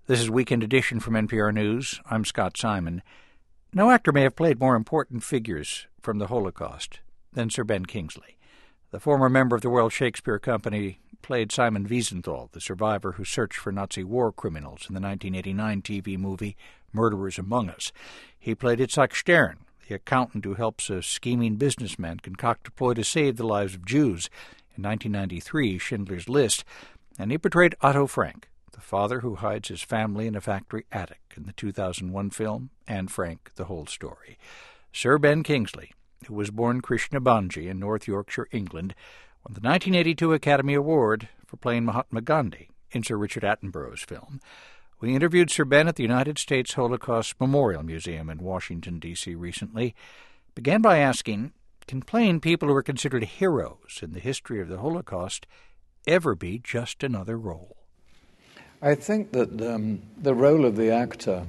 This is Weekend Edition from NPR News. I'm Scott Simon. No actor may have played more important figures from the Holocaust than Sir Ben Kingsley. The former member of the Royal Shakespeare Company played Simon Wiesenthal, the survivor who searched for Nazi war criminals in the 1989 TV movie Murderers Among Us. He played Itzhak Stern, the accountant who helps a scheming businessman concoct a ploy to save the lives of Jews in 1993 Schindler's List. And he portrayed Otto Frank, the father who hides his family in a factory attic in the 2001 film Anne Frank, The Whole Story. Sir Ben Kingsley, who was born Krishnabhanji in North Yorkshire, England, won the 1982 Academy Award for playing Mahatma Gandhi in Sir Richard Attenborough's film. We interviewed Sir Ben at the United States Holocaust Memorial Museum in Washington, D.C. recently. Began by asking, can playing people who are considered heroes in the history of the Holocaust ever be just another role? I think that the role of the actor,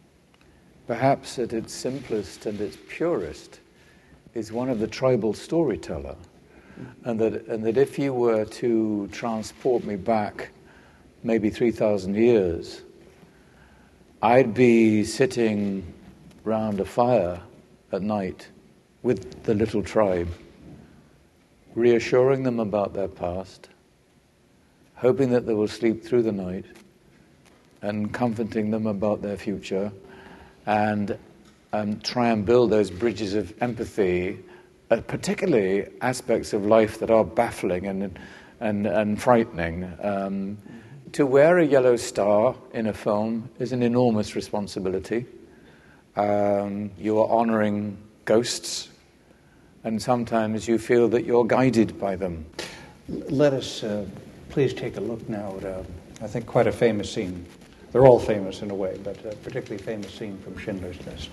perhaps at its simplest and its purest, is one of the tribal storyteller. And that if you were to transport me back maybe 3,000 years, I'd be sitting round a fire at night with the little tribe, reassuring them about their past, hoping that they will sleep through the night, and comforting them about their future, and try and build those bridges of empathy, particularly aspects of life that are baffling and frightening. To wear a yellow star in a film is an enormous responsibility. You are honouring ghosts, and sometimes you feel that you're guided by them. Let us please take a look now at, I think, quite a famous scene. They're all famous in a way, but a particularly famous scene from Schindler's List.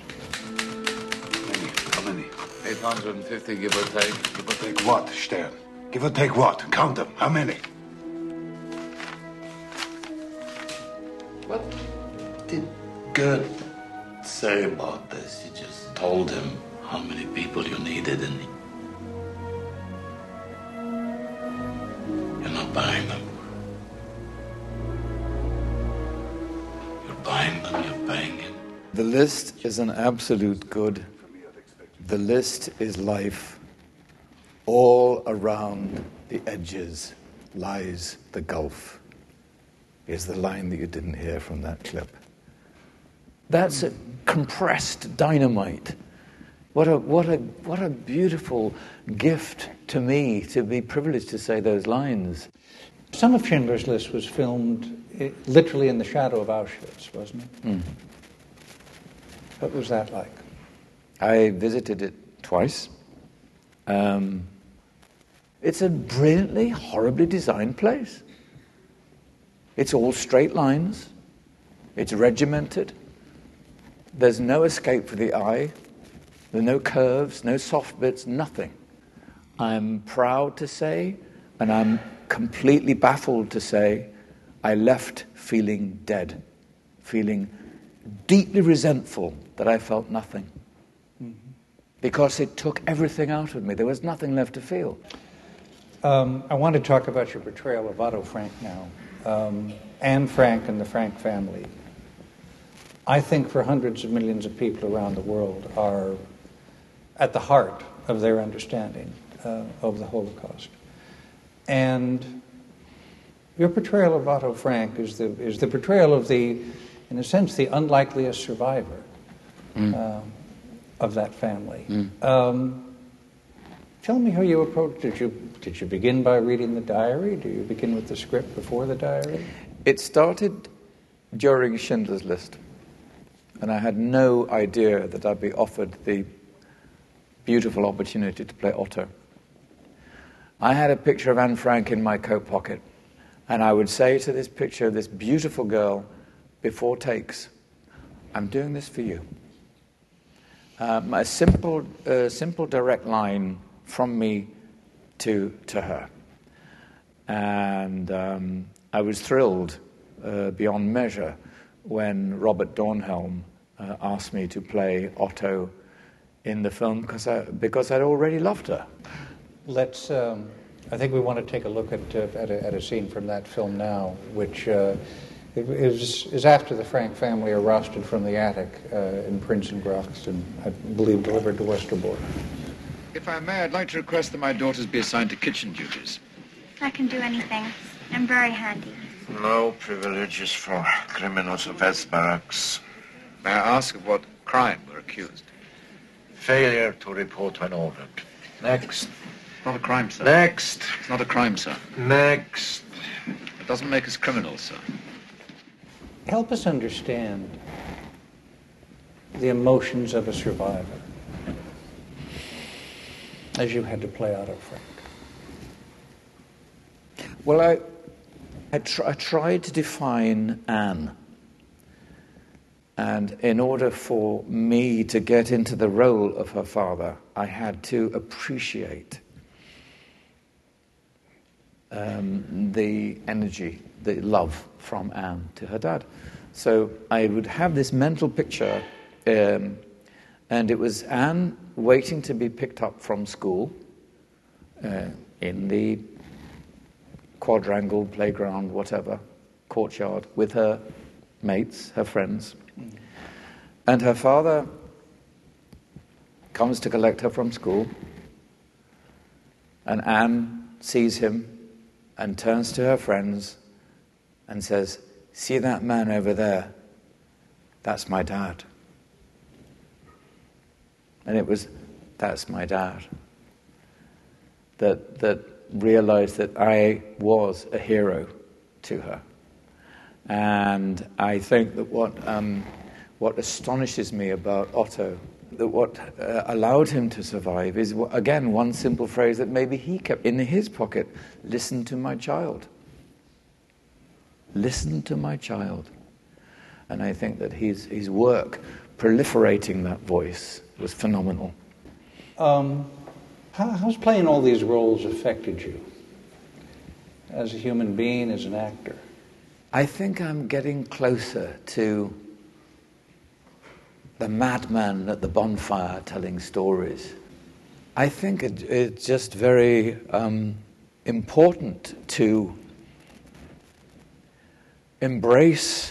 How many? 850, give or take. Give or take what, Stern? Give or take what? Count them. How many? What did Goethe say about this? You just told him how many people you needed, and you're not buying them. You're buying them, you're paying him. The List is an absolute good. The List is life. All around the edges lies the gulf, is the line that you didn't hear from that clip. That's a compressed dynamite. What a beautiful gift to me to be privileged to say those lines. Some of Schindler's List was filmed literally in the shadow of Auschwitz, wasn't it? Mm. What was that like? I visited it twice. It's a brilliantly, horribly designed place. It's all straight lines. It's regimented. There's no escape for the eye. There are no curves, no soft bits, nothing. I'm proud to say, and I'm completely baffled to say, I left feeling dead, feeling deeply resentful that I felt nothing. Mm-hmm. Because it took everything out of me. There was nothing left to feel. I want to talk about your portrayal of Otto Frank now. Anne Frank and the Frank family, I think for hundreds of millions of people around the world, are at the heart of their understanding of the Holocaust. And your portrayal of Otto Frank is the portrayal of the, in a sense, the unlikeliest survivor of that family. Tell me how you approached it. Did you begin by reading the diary? Do you begin with the script before the diary? It started during Schindler's List, and I had no idea that I'd be offered the beautiful opportunity to play Otto. I had a picture of Anne Frank in my coat pocket, and I would say to this picture, this beautiful girl, before takes, I'm doing this for you. A simple, direct line from me to her. And I was thrilled beyond measure when Robert Dornhelm asked me to play Otto in the film because I'd already loved her. Let's. I think we want to take a look at a scene from that film now, which It was after the Frank family are rousted from the attic in Prinsengracht and, I believe, delivered to Westerbork. If I may, I'd like to request that my daughters be assigned to kitchen duties. I can do anything. I'm very handy. No privileges for criminals of West Barracks. May I ask of what crime we're accused? Failure to report when ordered. Next. It's not a crime, sir. Next. It's not a crime, sir. Next. It doesn't make us criminals, sir. Help us understand the emotions of a survivor as you had to play Otto Frank. Well, I tried to define Anne. And in order for me to get into the role of her father, I had to appreciate the energy, the love from Anne to her dad. So I would have this mental picture, and it was Anne waiting to be picked up from school in the quadrangle, playground, whatever, courtyard, with her mates, her friends. And her father comes to collect her from school, and Anne sees him and turns to her friends and says, "See that man over there? That's my dad." And it was, that's my dad, that realized that I was a hero to her. And I think that what astonishes me about Otto, that what allowed him to survive is, again, one simple phrase that maybe he kept in his pocket: listen to my child. Listen to my child. And I think that his work proliferating that voice was phenomenal. How's playing all these roles affected you as a human being, as an actor? I think I'm getting closer to the madman at the bonfire telling stories. I think it's just very important to embrace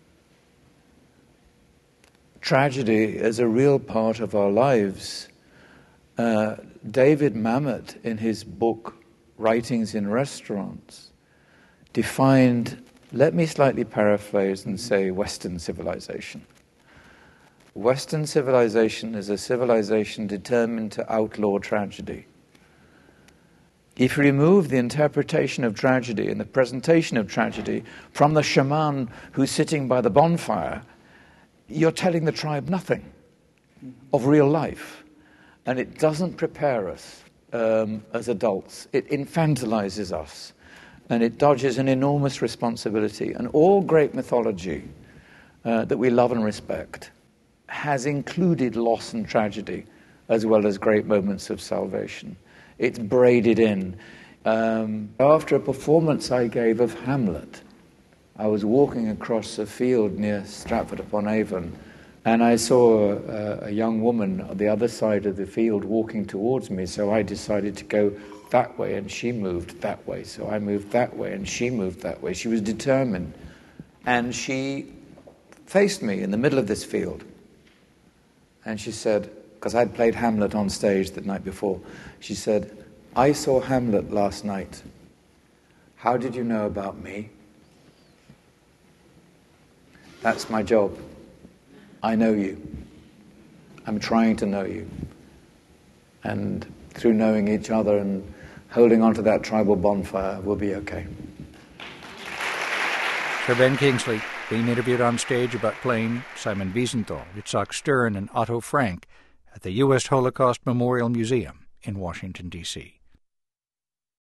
tragedy as a real part of our lives. David Mamet, in his book Writings in Restaurants, defined, let me slightly paraphrase and say, Western civilization. Western civilization is a civilization determined to outlaw tragedy. If you remove the interpretation of tragedy and the presentation of tragedy from the shaman who's sitting by the bonfire, you're telling the tribe nothing of real life. And it doesn't prepare us as adults. It infantilizes us. And it dodges an enormous responsibility. And all great mythology that we love and respect has included loss and tragedy, as well as great moments of salvation. It's braided in. After a performance I gave of Hamlet, I was walking across a field near Stratford-upon-Avon, and I saw a young woman on the other side of the field walking towards me, so I decided to go that way, and she moved that way. So I moved that way, and she moved that way. She was determined. And she faced me in the middle of this field. And she said, because I'd played Hamlet on stage the night before, she said, "I saw Hamlet last night. How did you know about me?" That's my job. I know you. I'm trying to know you. And through knowing each other and holding on to that tribal bonfire, we'll be okay. Sir Ben Kingsley being interviewed on stage about playing Simon Wiesenthal, Itzhak Stern, and Otto Frank at the U.S. Holocaust Memorial Museum in Washington, D.C.